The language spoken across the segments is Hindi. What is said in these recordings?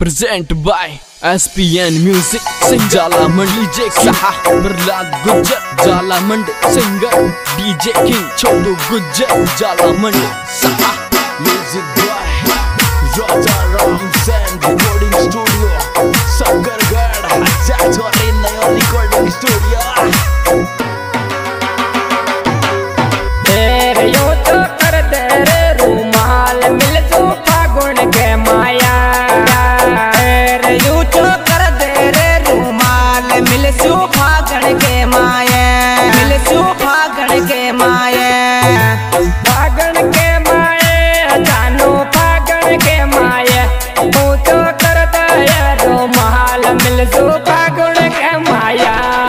Present by SPN music Singh जाला मंडली जे सहा प्रहलाद गुज्जर जाला मंड singer DJ king Chhotu Gujjar जाला मंड सहा music by Raja Ram sand recording studio Sakargarh Hazari नया रिकॉर्डिंग स्टूडियो। तेरे यो तो कर दे रे रुमाल मिल जो फागुन के माया। तेरे यो तो कर दे रे रुमाल मिल जो फागुन के माया। मिल जो फागुन के माया। फागुन के माया जानो फागुन के माया। तू तो कर दे रुमाल मिल जो फागुन के माया।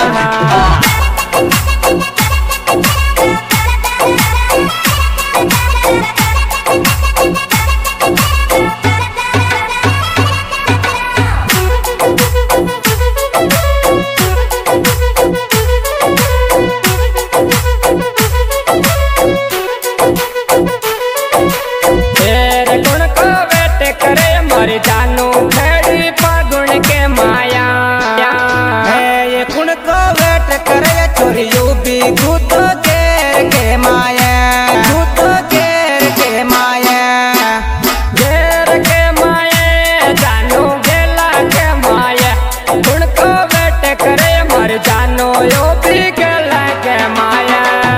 मर जानू खड़ी फागुन के माया। ये कुण को वेट करे चोरियो भी दूध घेर के माया। दूध घेर के माया। घेर के माया जानू गेला के माया। कुण को वेट करे मर जानू यो भी गेला के माया।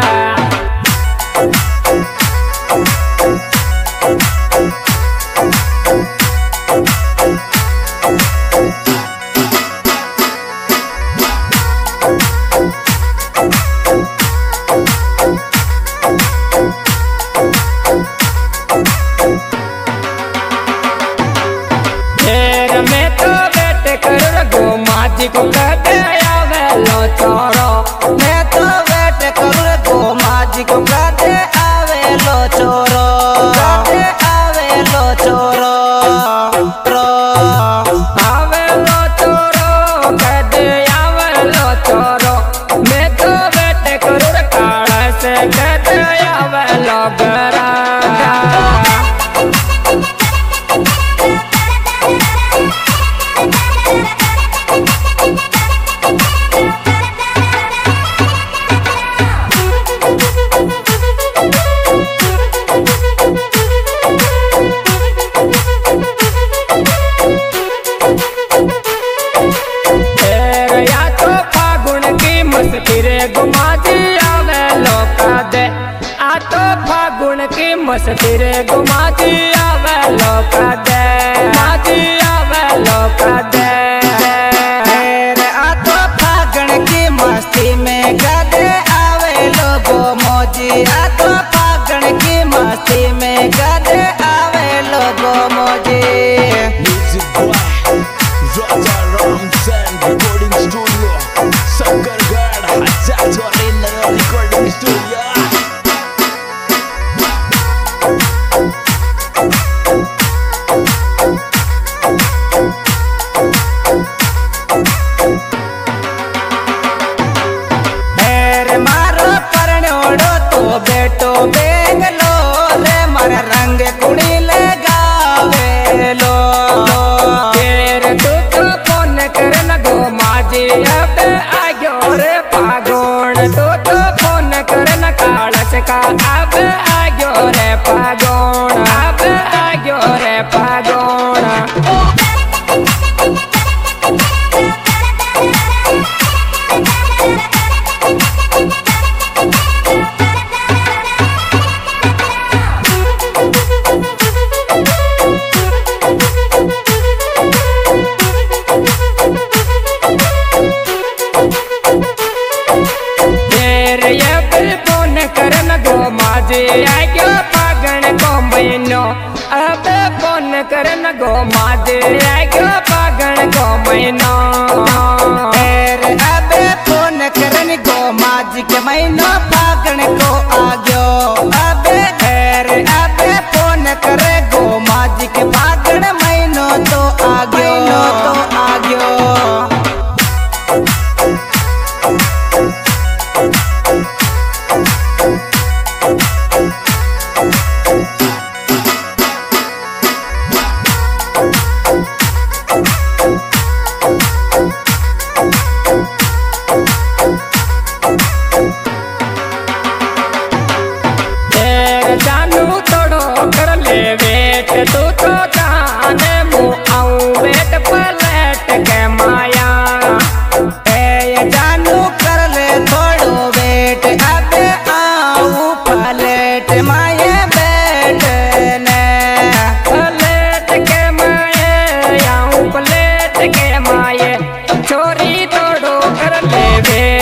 माजी को कहते आवे लो चोरो। मैं तो वेट करूँ गो माजी को कहते आवे लो चोरो। कहते आवे लो चोरो। आवे लो चोरो कहते आवे लो चोरो। मैं तो वेट करूँ काला से कहते आवे लो गरा। मस्ती रे गुमाती आवे लोका दे। माती आवे लोका दे। रे आ तो फागुन की मस्ती में गदे आवे लोगो मौजी। आ तो फागुन की मस्ती में गदे आवे लोगो मौजी। Music by Raja Ram sand recording studio Sakargarh Hazari नया रिकॉर्डिंग स्टूडियो। बेटो बेगलो रे मर रंग कुड़ी लगावे लो। तेरे तू तो फोन कर न गो माजी अब आयो रे फागुन। तू तो फोन कर न कालस का अब आयो रे फागुन। अब आयो रे फागुन। माजी आयो फागुन को महीनो। अब फोन करन गो माजी आयो फागुन को महीनो। अब फोन करन गो माजी के महीनो फागुन को आ गयो। अब फोन करे गो माजी के फागुन महीनो तो आ गयो। तो आ गयो।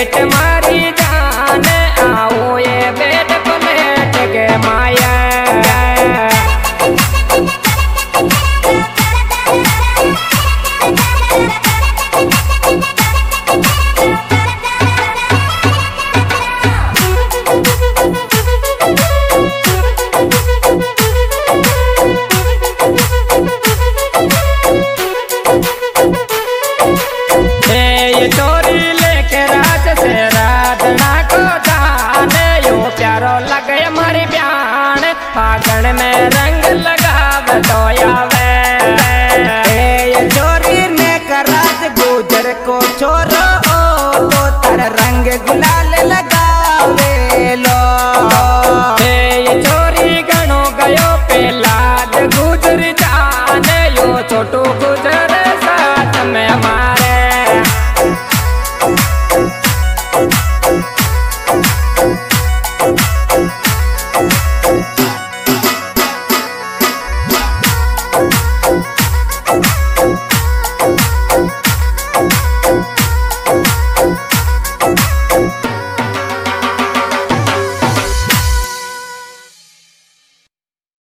बेट मारी जान आओ ये बेट पलेट के माया चोरी लेके रात से राधना को जाने यो प्यारो लगे हमारी प्यान फागण में रंग लगाव तो आवे ये चोरी ने कराज गुजर को छोरो तो तर रंग गुलाल लगावे लो ये चोरी गणो गयो पेला गुजर जाने यो छोटू